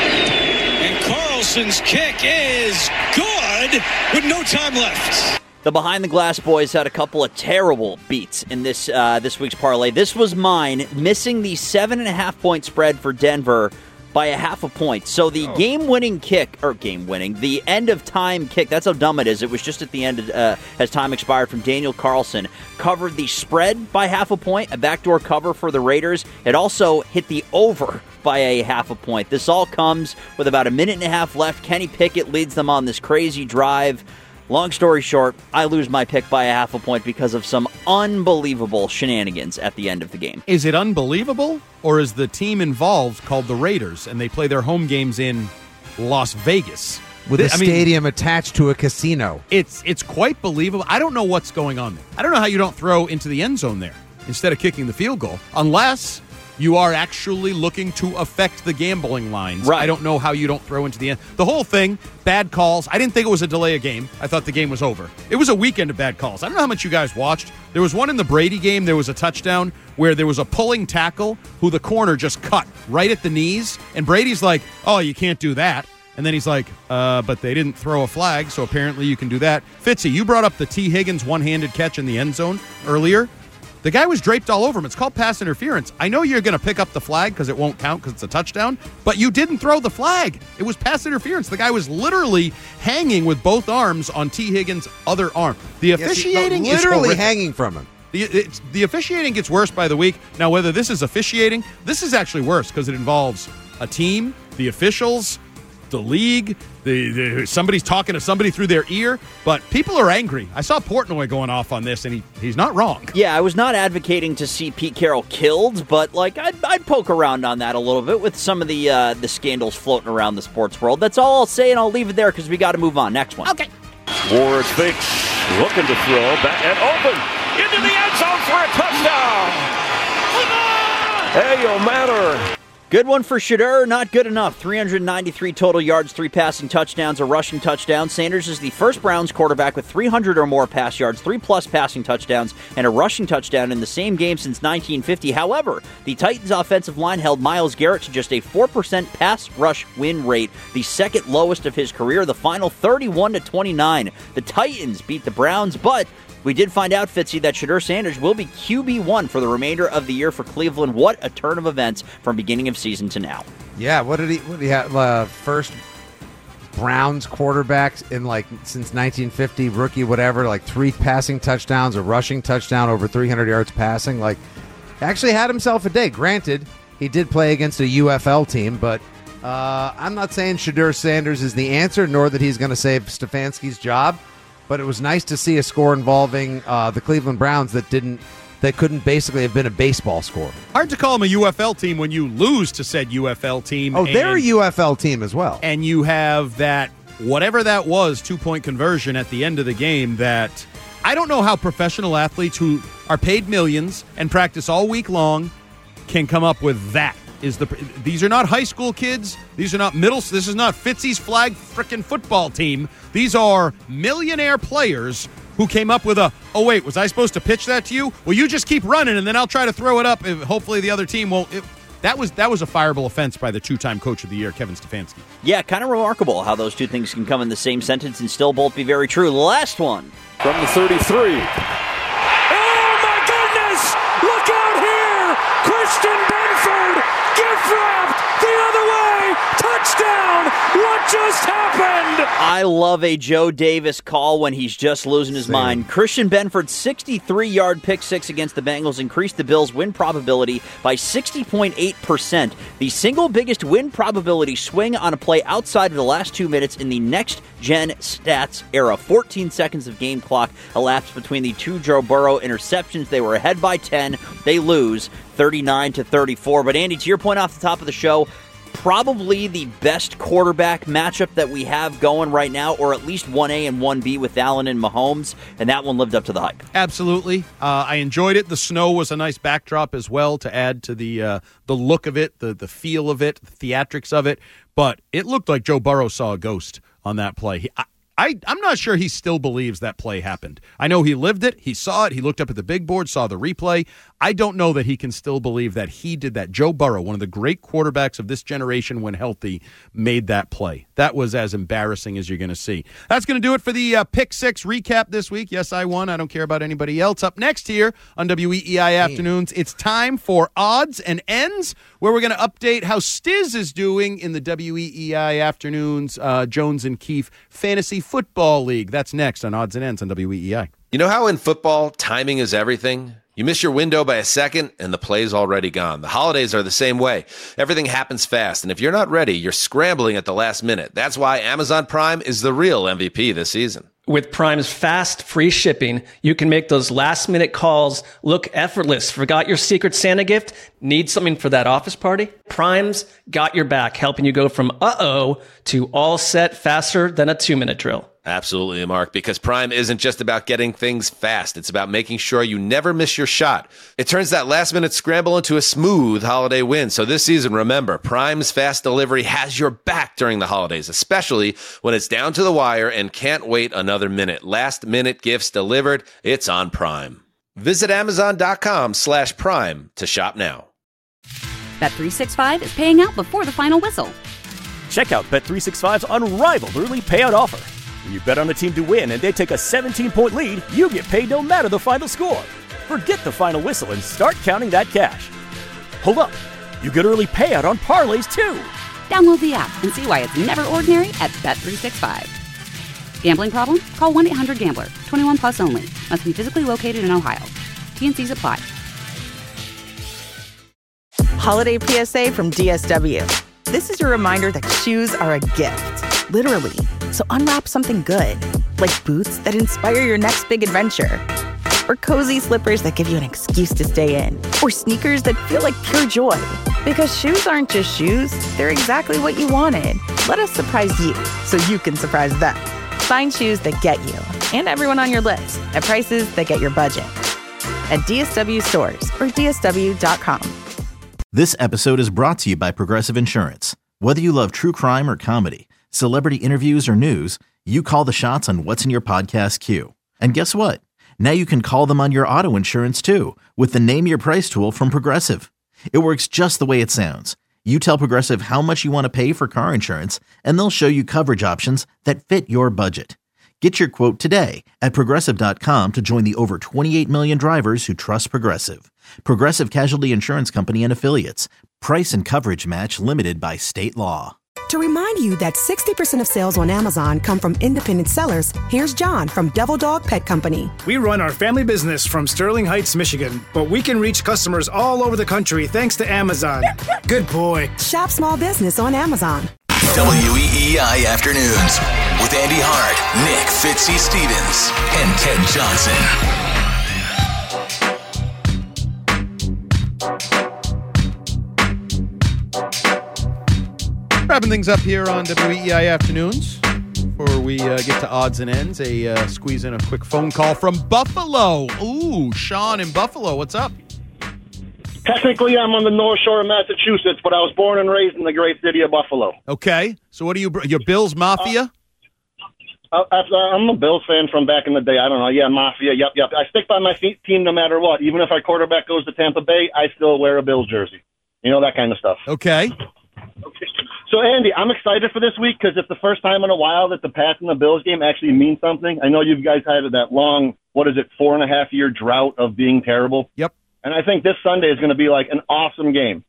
Speaker 13: And Carlson's kick is good with no time left.
Speaker 11: The Behind the Glass boys had a couple of terrible beats in this uh, this week's parlay. This was mine, missing the seven and a half point spread for Denver by a half a point. So the oh. game-winning kick, or game-winning, the end-of-time kick, that's how dumb it is. It was just at the end of, uh, as time expired from Daniel Carlson, covered the spread by half a point, a backdoor cover for the Raiders. It also hit the over by a half a point. This all comes with about a minute and a half left. Kenny Pickett leads them on this crazy drive. Long story short, I lose my pick by a half a point because of some unbelievable shenanigans at the end of the game.
Speaker 8: Is it unbelievable, or is the team involved called the Raiders, and they play their home games in Las Vegas?
Speaker 10: With a
Speaker 8: I
Speaker 10: stadium
Speaker 8: mean,
Speaker 10: attached to a casino.
Speaker 8: It's it's quite believable. I don't know what's going on there. I don't know how you don't throw into the end zone there instead of kicking the field goal, unless you are actually looking to affect the gambling lines.
Speaker 11: Right.
Speaker 8: I don't know how you don't throw into the end. The whole thing, bad calls. I didn't think it was a delay of game. I thought the game was over. It was a weekend of bad calls. I don't know how much you guys watched. There was one in the Brady game. There was a touchdown where there was a pulling tackle who the corner just cut right at the knees. And Brady's like, oh, you can't do that. And then he's like, uh, but they didn't throw a flag, so apparently you can do that. Fitzy, you brought up the T. Higgins one-handed catch in the end zone earlier. The guy was draped all over him. It's called pass interference. I know you're going to pick up the flag because it won't count because it's a touchdown, but you didn't throw the flag. It was pass interference. The guy was literally hanging with both arms on T. Higgins' other arm. The officiating
Speaker 10: yes,
Speaker 8: is
Speaker 10: literally
Speaker 8: horrific.
Speaker 10: hanging from him.
Speaker 8: The, it's, the officiating gets worse by the week. Now, whether this is officiating, this is actually worse because it involves a team, the officials, the league, the, the somebody's talking to somebody through their ear, but people are angry. I saw Portnoy going off on this, and he, he's not wrong.
Speaker 11: Yeah, I was not advocating to see Pete Carroll killed, but like I'd, I'd poke around on that a little bit with some of the uh, the scandals floating around the sports world. That's all I'll say, and I'll leave it there because we got to move on. Next one. Okay.
Speaker 23: Ward fakes, looking to throw, back and open, into the end zone for a touchdown. Hey, yo, matter.
Speaker 11: Good one for Shedeur, not good enough. three hundred ninety-three total yards, three passing touchdowns, a rushing touchdown. Sanders is the first Browns quarterback with three hundred or more pass yards, three-plus passing touchdowns, and a rushing touchdown in the same game since nineteen fifty. However, the Titans' offensive line held Myles Garrett to just a four percent pass rush win rate, the second lowest of his career. The final thirty-one to twenty-nine. The Titans beat the Browns, but we did find out, Fitzy, that Shedeur Sanders will be Q B one for the remainder of the year for Cleveland. What a turn of events from beginning of season to now.
Speaker 10: Yeah, what did he what did he have? Uh, first Browns quarterbacks in like since nineteen fifty, rookie, whatever, like three passing touchdowns, a rushing touchdown, over three hundred yards passing. Like, actually had himself a day. Granted, he did play against a U F L team, but uh, I'm not saying Shedeur Sanders is the answer, nor that he's going to save Stefanski's job. But it was nice to see a score involving uh, the Cleveland Browns that didn't, that couldn't basically have been a baseball score.
Speaker 8: Hard to call them a U F L team when you lose to said U F L team.
Speaker 10: Oh,
Speaker 8: and,
Speaker 10: they're a U F L team as well.
Speaker 8: And you have that, whatever that was, two-point conversion at the end of the game that I don't know how professional athletes who are paid millions and practice all week long can come up with that. Is the These are not high school kids. These are not middle. This is not Fitzy's flag frickin' football team. These are millionaire players who came up with a, oh, wait, was I supposed to pitch that to you? Well, you just keep running, and then I'll try to throw it up. If hopefully the other team won't. It, that was that was a fireable offense by the two-time Coach of the Year, Kevin Stefanski.
Speaker 11: Yeah, kind of remarkable how those two things can come in the same sentence and still both be very true. The last one.
Speaker 23: From the thirty-three.
Speaker 12: Oh, my goodness! Look out here! Christian Benford, gift wrapped the other way! Touchdown! What just happened?
Speaker 11: I love a Joe Davis call when he's just losing his Same. mind. Christian Benford's sixty-three-yard pick six against the Bengals increased the Bills' win probability by sixty point eight percent. The single biggest win probability swing on a play outside of the last two minutes in the next-gen stats era. fourteen seconds of game clock elapsed between the two Joe Burrow interceptions. They were ahead by ten. They lose thirty-nine to thirty-four. But Andy, to your point off the top of the show, probably the best quarterback matchup that we have going right now, or at least one A and one B with Allen and Mahomes, and that one lived up to the hype.
Speaker 8: Absolutely. Uh, I enjoyed it. The snow was a nice backdrop as well to add to the uh, the look of it, the, the feel of it, the theatrics of it, but it looked like Joe Burrow saw a ghost on that play. He, I, I, I'm not sure he still believes that play happened. I know he lived it. He saw it. He looked up at the big board, saw the replay. I don't know that he can still believe that he did that. Joe Burrow, one of the great quarterbacks of this generation when healthy, made that play. That was as embarrassing as you're going to see. That's going to do it for the uh, Pick Six recap this week. Yes, I won. I don't care about anybody else. Up next here on W E E I Afternoons, it's time for Odds and Ends, where we're going to update how Stiz is doing in the W E E I Afternoons uh, Jones and Keefe Fantasy Football League. That's next on Odds and Ends on W E E I.
Speaker 1: You know how in football, timing is everything? You miss your window by a second, and the play's already gone. The holidays are the same way. Everything happens fast, and if you're not ready, you're scrambling at the last minute. That's why Amazon Prime is the real M V P this season.
Speaker 2: With Prime's fast, free shipping, you can make those last-minute calls look effortless. Forgot your Secret Santa gift? Need something for that office party? Prime's got your back, helping you go from uh-oh to all set faster than a two-minute drill.
Speaker 1: Absolutely, Mark, because Prime isn't just about getting things fast. It's about making sure you never miss your shot. It turns that last-minute scramble into a smooth holiday win. So this season, remember, Prime's fast delivery has your back during the holidays, especially when it's down to the wire and can't wait another minute. Last-minute gifts delivered. It's on Prime. Visit Amazon.com slash Prime to shop now.
Speaker 3: Bet three sixty-five is paying out before the final whistle.
Speaker 4: Check out Bet three sixty-five's unrivaled early payout offer. When you bet on a team to win and they take a seventeen-point lead, you get paid no matter the final score. Forget the final whistle and start counting that cash. Hold up. You get early payout on parlays, too.
Speaker 3: Download the app and see why it's never ordinary at Bet three sixty-five. Gambling problem? Call one eight hundred gambler. twenty-one plus only. Must be physically located in Ohio. T N Cs apply.
Speaker 15: Holiday P S A from D S W. This is your reminder that shoes are a gift, literally. So unwrap something good, like boots that inspire your next big adventure, or cozy slippers that give you an excuse to stay in, or sneakers that feel like pure joy. Because shoes aren't just shoes, they're exactly what you wanted. Let us surprise you so you can surprise them. Find shoes that get you and everyone on your list at prices that get your budget. At D S W stores or D S W dot com.
Speaker 5: This episode is brought to you by Progressive Insurance. Whether you love true crime or comedy, celebrity interviews or news, you call the shots on what's in your podcast queue. And guess what? Now you can call them on your auto insurance too with the Name Your Price tool from Progressive. It works just the way it sounds. You tell Progressive how much you want to pay for car insurance, and they'll show you coverage options that fit your budget. Get your quote today at Progressive dot com to join the over twenty-eight million drivers who trust Progressive. Progressive Casualty Insurance Company and Affiliates. Price and coverage match limited by state law.
Speaker 16: To remind you that sixty percent of sales on Amazon come from independent sellers, here's John from Devil Dog Pet Company.
Speaker 17: We run our family business from Sterling Heights, Michigan, but we can reach customers all over the country thanks to Amazon. Good boy.
Speaker 16: Shop small business on Amazon.
Speaker 6: W E E I Afternoons with Andy Hart, Nick Fitzy Stevens, and Ted Johnson.
Speaker 8: Wrapping things up here on W E E I Afternoons for before we uh, get to odds and ends, a uh, squeeze in a quick phone call from Buffalo. Ooh, Sean in Buffalo. What's up?
Speaker 7: Technically, I'm on the North Shore of Massachusetts, but I was born and raised in the great city of Buffalo.
Speaker 8: Okay. So what are you, your Bills Mafia?
Speaker 7: Uh, I'm a Bills fan from back in the day. I don't know. Yeah, Mafia. Yep, yep. I stick by my team no matter what. Even if our quarterback goes to Tampa Bay, I still wear a Bills jersey. You know, that kind of stuff.
Speaker 8: Okay.
Speaker 7: Okay. So, Andy, I'm excited for this week because it's the first time in a while that the Pats and the Bills game actually means something. I know you guys had that long, what is it, four and a half year drought of being terrible.
Speaker 8: Yep.
Speaker 7: And I think this Sunday is going to be like an awesome game.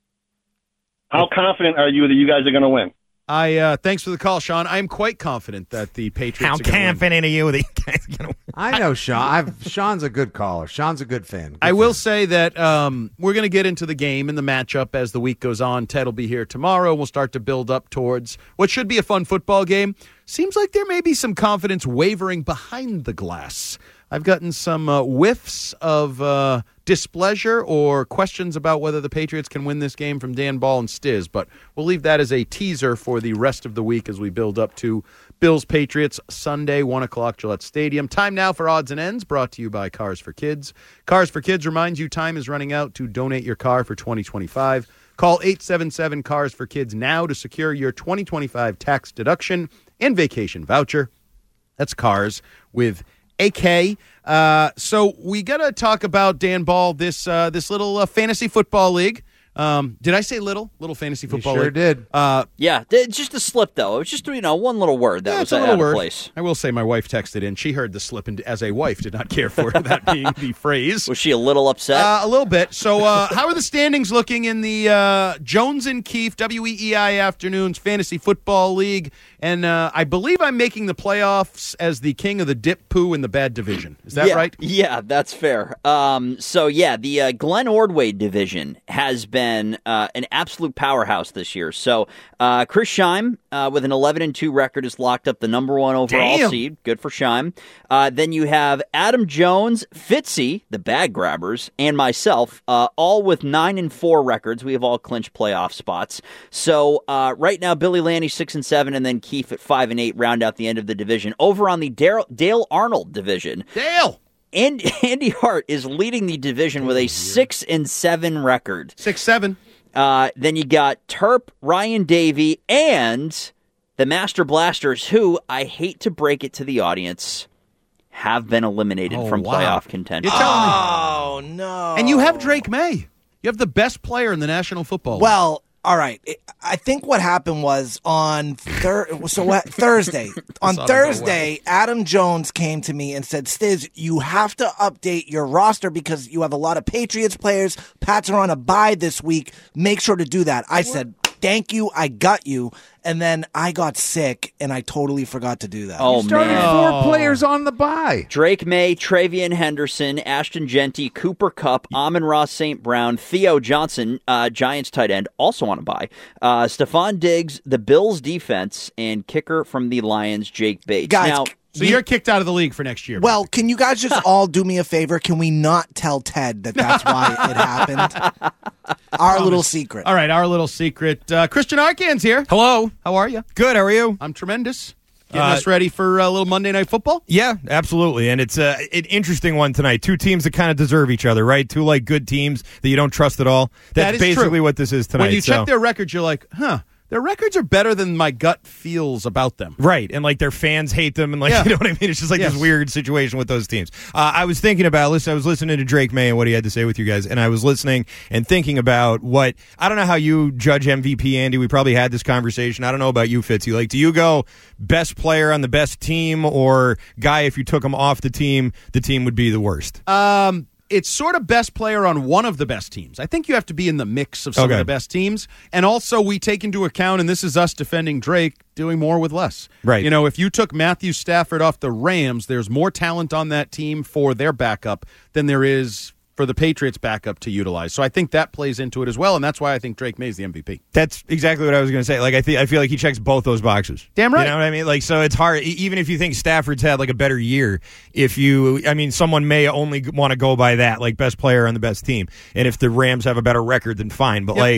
Speaker 7: How confident are you that you guys are going to win?
Speaker 8: I uh, thanks for the call, Sean. I am quite confident that the Patriots
Speaker 14: How
Speaker 8: are going to win.
Speaker 14: confident are you that you guys are going to win?
Speaker 10: I know Sean. I've, Sean's a good caller. Sean's a good fan. Good
Speaker 8: I will
Speaker 10: fan.
Speaker 8: say that um, we're going to get into the game and the matchup as the week goes on. Ted will be here tomorrow. We'll start to build up towards what should be a fun football game. Seems like there may be some confidence wavering behind the glass. I've gotten some uh, whiffs of uh, displeasure or questions about whether the Patriots can win this game from Dan Ball and Stiz, but we'll leave that as a teaser for the rest of the week as we build up to Bills-Patriots Sunday, one o'clock, Gillette Stadium. Time now for Odds and Ends, brought to you by Cars for Kids. Cars for Kids reminds you time is running out to donate your car for twenty twenty-five. Call eight seven seven, C A R S for Kids now to secure your twenty twenty-five tax deduction and vacation voucher. That's Cars with A K. Uh, so we got to talk about, Dan Ball, this uh, this little uh, fantasy football league. Um, did I say little? Little fantasy football
Speaker 10: sure
Speaker 8: league?
Speaker 10: did.
Speaker 8: Uh,
Speaker 11: yeah, it's just a slip, though. It was just, you know, one little word that
Speaker 8: yeah,
Speaker 11: was
Speaker 8: it's a
Speaker 11: out
Speaker 8: little
Speaker 11: of
Speaker 8: word.
Speaker 11: place.
Speaker 8: I will say my wife texted in. She heard the slip, and as a wife, did not care for that being the phrase.
Speaker 11: Was she a little upset?
Speaker 8: Uh, a little bit. So uh, how are the standings looking in the uh, Jones and Keefe W E E I Afternoons Fantasy Football League? And uh, I believe I'm making the playoffs as the king of the dip poo in the bad division. Is that
Speaker 11: yeah,
Speaker 8: right?
Speaker 11: Yeah, that's fair. Um, so, yeah, the uh, Glenn Ordway division has been uh, an absolute powerhouse this year. So, uh, Chris Scheim, uh, with an eleven and two record, is locked up the number one overall
Speaker 14: Damn.
Speaker 11: seed. Good for Scheim. Uh, then you have Adam Jones, Fitzy, the bag grabbers, and myself, uh, all with nine and four records. We have all clinched playoff spots. So, uh, right now, Billy Lanny six and seven, and then Keefe at five and eight round out the end of the division. Over on the Dale, Dale Arnold division.
Speaker 8: Dale!
Speaker 11: And Andy Hart is leading the division with a six and seven record.
Speaker 8: Six seven.
Speaker 11: Uh, then you got Terp, Ryan Davey, and the Master Blasters, who I hate to break it to the audience, have been eliminated
Speaker 8: Oh,
Speaker 11: from
Speaker 8: wow.
Speaker 11: playoff contention.
Speaker 8: You're telling me.
Speaker 9: Oh, no.
Speaker 8: And you have Drake May. You have the best player in the National Football League.
Speaker 9: Well, all right. It- I think what happened was on thir- so what, Thursday. On
Speaker 8: This ought to go
Speaker 9: Thursday, Adam Jones came to me and said, Stiz, you have to update your roster because you have a lot of Patriots players. Pats are on a bye this week. Make sure to do that. I said, thank you. I got you. And then I got sick, and I totally forgot to do that.
Speaker 11: Oh,
Speaker 10: You started
Speaker 11: man.
Speaker 10: four players on the bye.
Speaker 11: Drake May, Travian Henderson, Ashton Genty, Cooper Kupp, Amon-Ra Saint Brown, Theo Johnson, uh, Giants tight end, also on a bye, uh, Stephon Diggs, the Bills defense, and kicker from the Lions, Jake Bates.
Speaker 9: Guys,
Speaker 11: now,
Speaker 8: so you're kicked out of the league for next year.
Speaker 9: Well, can you guys just all do me a favor? Can we not tell Ted that that's why it happened? Our little secret.
Speaker 8: All right, our little secret. Uh, Christian Arcan's here.
Speaker 14: Hello.
Speaker 8: How are you?
Speaker 14: Good. How are you?
Speaker 8: I'm tremendous. Getting
Speaker 14: Uh,
Speaker 8: us ready for a little Monday Night Football?
Speaker 14: Yeah, absolutely. And it's uh, an interesting one tonight. Two teams that kind of deserve each other, right? Two like good teams that you don't trust at all. That's
Speaker 8: That is
Speaker 14: basically
Speaker 8: true.
Speaker 14: what this is tonight.
Speaker 8: When you
Speaker 14: so.
Speaker 8: check their records, you're like, huh, their records are better than my gut feels about them.
Speaker 14: Right, and like their fans hate them, and like
Speaker 8: Yeah.
Speaker 14: you know what I mean. It's just like
Speaker 8: Yes.
Speaker 14: this weird situation with those teams. Uh, I was thinking about listen. I was listening to Drake May and what he had to say with you guys, and I was listening and thinking about what I don't know how you judge M V P, Andy. We probably had this conversation. I don't know about you, Fitzy. Like, do you go best player on the best team, or guy if you took him off the team, the team would be the worst?
Speaker 8: Um, it's sort of best player on one of the best teams. I think you have to be in the mix of some
Speaker 14: Okay.
Speaker 8: of the best teams. And also, we take into account, and this is us defending Drake, doing more with less.
Speaker 14: Right.
Speaker 8: You know, if you took Matthew Stafford off the Rams, there's more talent on that team for their backup than there is for the Patriots backup to utilize. So I think that plays into it as well, and that's why I think Drake May's the M V P.
Speaker 14: That's exactly what I was going to say. Like, I think I feel like he checks both those boxes.
Speaker 8: Damn right.
Speaker 14: You know what I mean? Like, so it's hard. e- Even if you think Stafford's had like a better year, if you, I mean, someone may only want to go by that, like best player on the best team. And if the Rams have a better record, then fine. But
Speaker 8: Yep.
Speaker 14: like,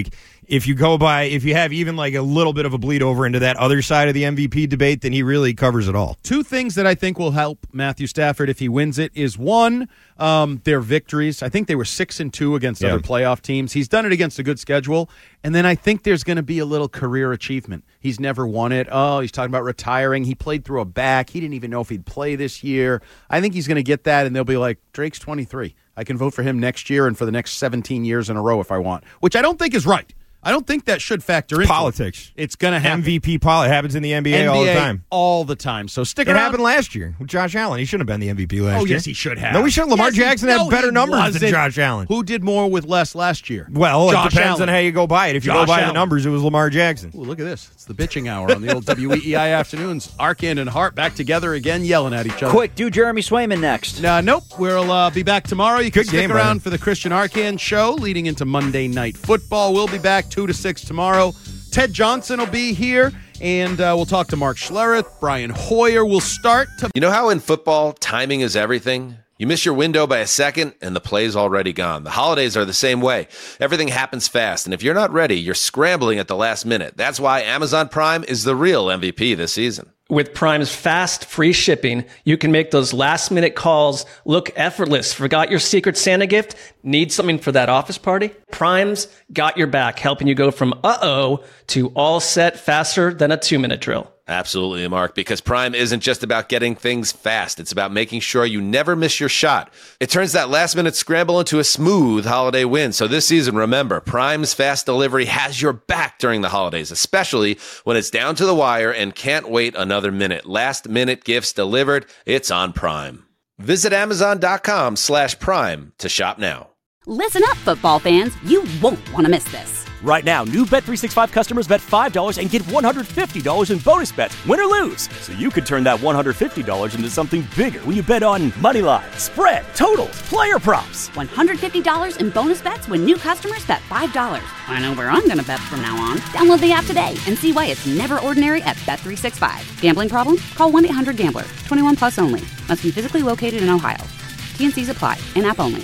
Speaker 14: if you go by, if you have even like a little bit of a bleed over into that other side of the M V P debate, then he really covers it all.
Speaker 8: Two things that I think will help Matthew Stafford if he wins it is one, um, their victories. I think they were six and two against
Speaker 14: Yeah.
Speaker 8: other playoff teams. He's done it against a good schedule. And then I think there's going to be a little career achievement. He's never won it. Oh, he's talking about retiring. He played through a back. He didn't even know if he'd play this year. I think he's going to get that, and they'll be like, Drake's twenty-three. I can vote for him next year and for the next seventeen years in a row if I want, which I don't think is right. I don't think that should factor in
Speaker 14: politics.
Speaker 8: It's going to happen.
Speaker 14: M V P politics happens in the N B A, all the time.
Speaker 8: all the time. So stick
Speaker 14: It
Speaker 8: around.
Speaker 14: happened last year with Josh Allen. He shouldn't have been the M V P last
Speaker 8: Oh,
Speaker 14: year.
Speaker 8: yes, he should have.
Speaker 14: No, he should. Lamar
Speaker 8: Yes, he-
Speaker 14: Jackson
Speaker 8: no,
Speaker 14: had better
Speaker 8: he
Speaker 14: numbers than
Speaker 8: wasn't.
Speaker 14: Josh Allen.
Speaker 8: Who did more with less last year?
Speaker 14: Well,
Speaker 8: Josh
Speaker 14: it depends
Speaker 8: Allen.
Speaker 14: on how you go by it. If you
Speaker 8: Josh
Speaker 14: go by
Speaker 8: Allen.
Speaker 14: the numbers, it was Lamar Jackson.
Speaker 8: Ooh, look at this. It's the bitching hour on the old W E E I afternoons. Arkin and Hart back together again, yelling at each other.
Speaker 11: Quick, do Jeremy Swayman next.
Speaker 8: Uh, nope. We'll uh, be back tomorrow. You can
Speaker 14: Good
Speaker 8: stick
Speaker 14: game,
Speaker 8: around
Speaker 14: Brandon.
Speaker 8: for the Christian Arkin show leading into Monday Night Football. We'll be back two to six tomorrow. Ted Johnson will be here, and uh, we'll talk to Mark Schlereth. Brian Hoyer will start to.
Speaker 1: You know how in football, timing is everything? You miss your window by a second, and the play's already gone. The holidays are the same way. Everything happens fast, and if you're not ready, you're scrambling at the last minute. That's why Amazon Prime is the real M V P this season.
Speaker 2: With Prime's fast, free shipping, you can make those last-minute calls look effortless. Forgot your Secret Santa gift? Need something for that office party? Prime's got your back, helping you go from uh-oh to all set faster than a two-minute drill.
Speaker 1: Absolutely, Mark, because Prime isn't just about getting things fast. It's about making sure you never miss your shot. It turns that last-minute scramble into a smooth holiday win. So this season, remember, Prime's fast delivery has your back during the holidays, especially when it's down to the wire and can't wait another minute. Last-minute gifts delivered, it's on Prime. Visit Amazon.com slash Prime to shop now.
Speaker 3: Listen up, football fans. You won't want to miss this.
Speaker 4: Right now, new Bet three sixty-five customers bet five dollars and get one hundred fifty dollars in bonus bets, win or lose. So you could turn that one hundred fifty dollars into something bigger when you bet on money line, spread, totals, player props.
Speaker 3: one hundred fifty dollars in bonus bets when new customers bet five dollars. I know where I'm going to bet from now on. Download the app today and see why it's never ordinary at Bet three sixty-five. Gambling problem? Call one eight hundred gambler. twenty-one plus only. Must be physically located in Ohio. T N Cs apply. In-app only.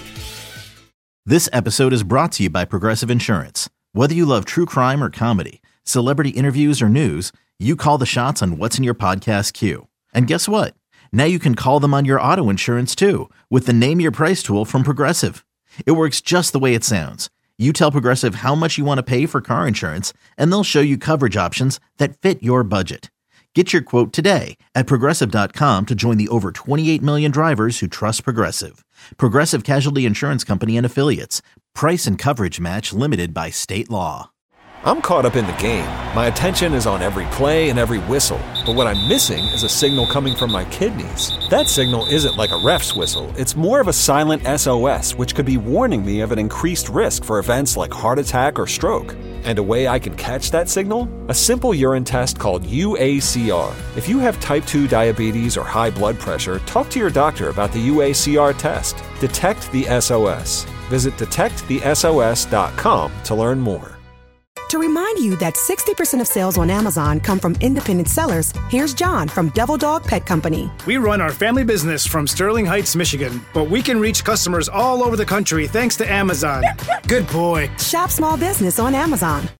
Speaker 5: This episode is brought to you by Progressive Insurance. Whether you love true crime or comedy, celebrity interviews or news, you call the shots on what's in your podcast queue. And guess what? Now you can call them on your auto insurance too with the Name Your Price tool from Progressive. It works just the way it sounds. You tell Progressive how much you want to pay for car insurance, and they'll show you coverage options that fit your budget. Get your quote today at Progressive dot com to join the over twenty-eight million drivers who trust Progressive. Progressive Casualty Insurance Company and Affiliates. Price and coverage match limited by state law.
Speaker 18: I'm caught up in the game. My attention is on every play and every whistle. But what I'm missing is a signal coming from my kidneys. That signal isn't like a ref's whistle. It's more of a silent S O S, which could be warning me of an increased risk for events like heart attack or stroke. And a way I can catch that signal? A simple urine test called U A C R. If you have type two diabetes or high blood pressure, talk to your doctor about the U A C R test. Detect the S O S. Visit detect the S O S dot com to learn more.
Speaker 16: To remind you that sixty percent of sales on Amazon come from independent sellers, here's John from Devil Dog Pet Company.
Speaker 17: We run our family business from Sterling Heights, Michigan, but we can reach customers all over the country thanks to Amazon. Good boy.
Speaker 16: Shop small business on Amazon.